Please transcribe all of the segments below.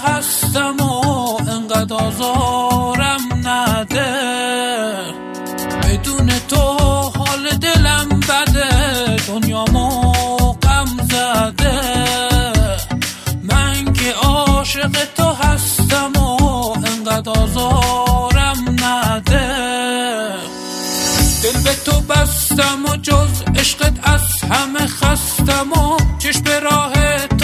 هستم و انقدر آزارم نده. بدون تو حال دلم بده، دنیامو غم زده. من که عاشق تو هستم و انقدر آزارم نده. دل به تو بستم و جز عشقت از همه خستم و چشم به راه تو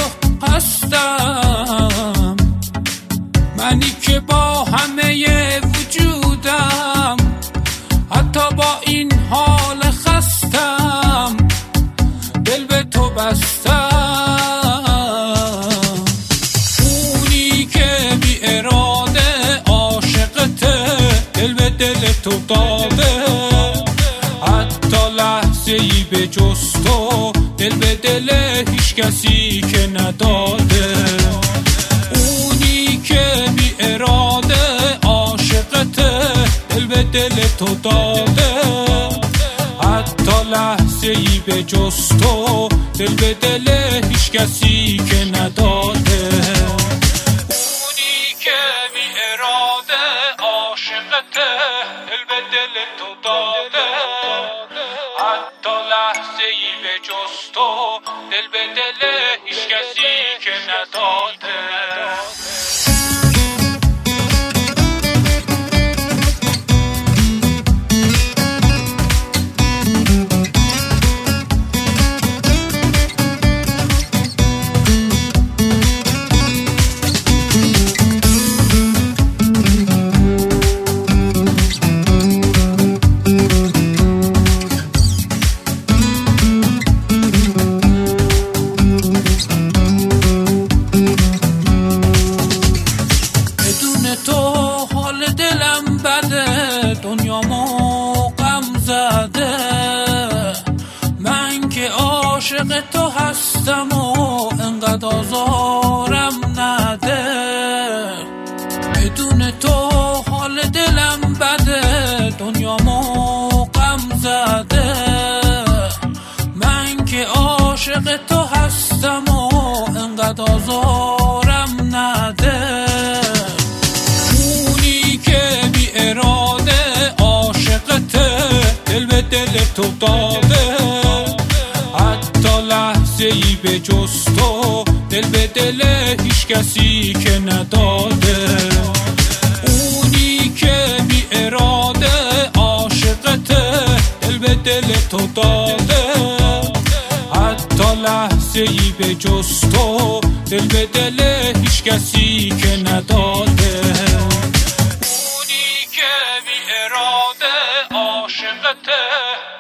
هستم. منی که با همه وجودم حتی با این حال خستم دل به تو بستم. اونی که بی اراده عاشقته، دل به دل تو داده. حتی لحظه ای به جز تو دل به دل هیچ کسی که نداده. اونی که بی اراده عاشقته، دل به دل تو داده. حتی لحظه ای به جز تو دل به دل هیچ کسی که نداده. اونی که بی اراده عاشقته، دل به دل تو داده. حتی لحظه ای به جز تو دل به دل هیچ کسی که نداده. دنیامو غم زده. من که عاشق تو هستم و انقدر آزارم نده. بدون تو حال دلم بده، دنیامو غم زده. من که عاشق تو هستم و انقدر آزارم نده. اونی که بی اراده دل به دل تو داده. حتی لحظه ای به جز تو دل به دل هیچ کسی که نداده. اونی که بی اراده عاشقته، دل به دل تو داده. حتی لحظه ای به جز تو دل به دل هیچ کسی که نداده. اونی که بی اراده عاشقته،